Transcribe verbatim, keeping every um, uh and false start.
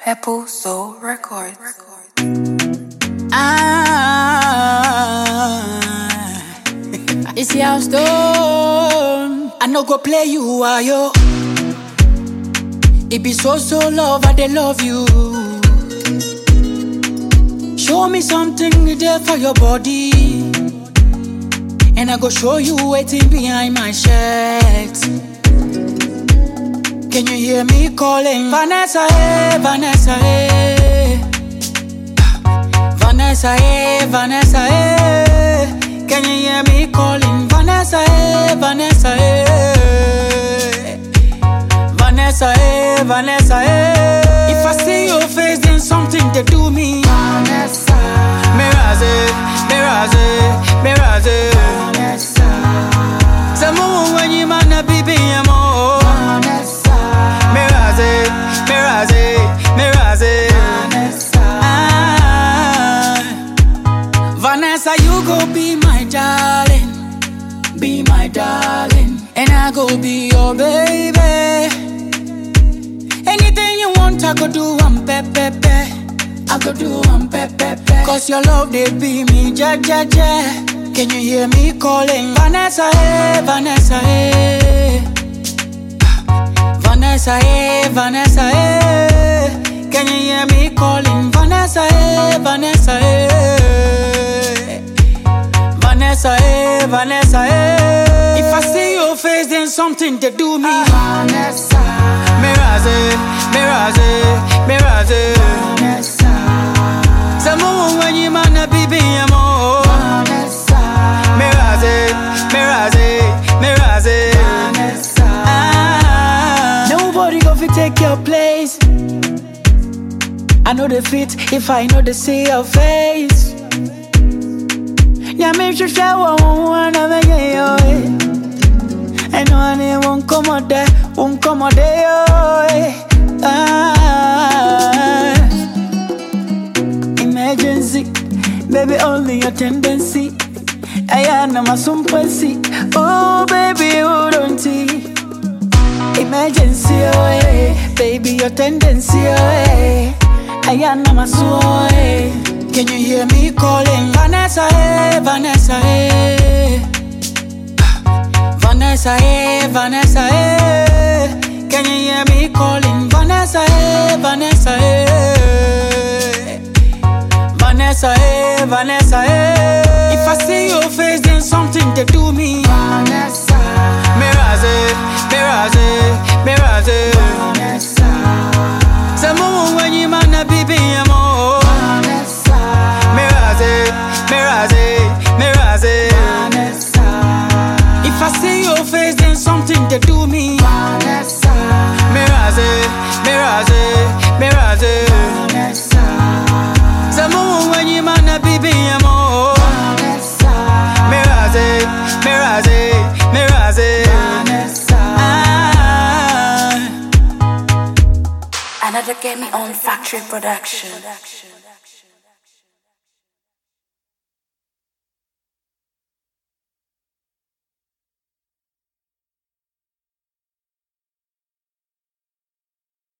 Pepple Soul Records. Ah, it's your stone. I no go play you, are yo. It be so so love, I they love you. Show me something there for your body, and I go show you waiting behind my shirt. Can you hear me calling? Vanessa, hey, Vanessa, hey. Vanessa, hey, Vanessa, hey. Can you hear me calling? Vanessa, hey, Vanessa, hey. Vanessa, hey, Vanessa, hey. If I see your face, then something they do me. Vanessa, Miraze, Miraze, Miraze, Vanessa. Samu when you man a baby, I'm all. Miraze, Miraze, Miraze, Vanessa. Ah, Vanessa, you go be my darling, be my darling, and I go be your baby. Anything you want, I go do, I'm pepe, pe. I go do, I'm pepe, pe. Cause your love, they be me, ja, ja, ja. Can you hear me calling? Vanessa, hey, Vanessa, hey. Vanessa, hey, Vanessa, hey. Can you hear me calling? Vanessa, hey, Vanessa, hey. Vanessa, hey, Vanessa, hey. If I see your face, then something they do me. Vanessa, Miraze, Miraze, Miraze, Vanessa. Samu when you man a baby, I'm all. Vanessa, Miraze, Miraze, Miraze, Vanessa. Ah, nobody go fi take your place. I know the fit if I know the see your face. Yeah, make sure I won't wanna make yo. I know I won't come out there, won't come out there. Ah, emergency, baby, only your tendency. I am my sympathy. Oh, baby, who don't see? Emergency, oh, hey. Baby, your tendency, oh, hey. I am my soul, hey. Can you hear me calling? Vanessa, hey, Vanessa, hey. Vanessa, hey, Vanessa, hey. Can you hear me calling? Vanessa, hey, Vanessa, hey. Vanessa, hey, Vanessa, hey. If I see your face, then something they do me. Vanessa, Miraze, Miraze, Miraze, Vanessa. Samu when you man a baby, I'm all. Vanessa, Miraze, Miraze, Miraze, Vanessa. If I see your face, then something they do me. Vanessa, Miraze, Miraze, Miraze, Vanessa. Samu when you man a baby, I'm all. Vanessa, Miraze, Miraze, Miraze, Vanessa. Ah, Another Get Me On Factory production.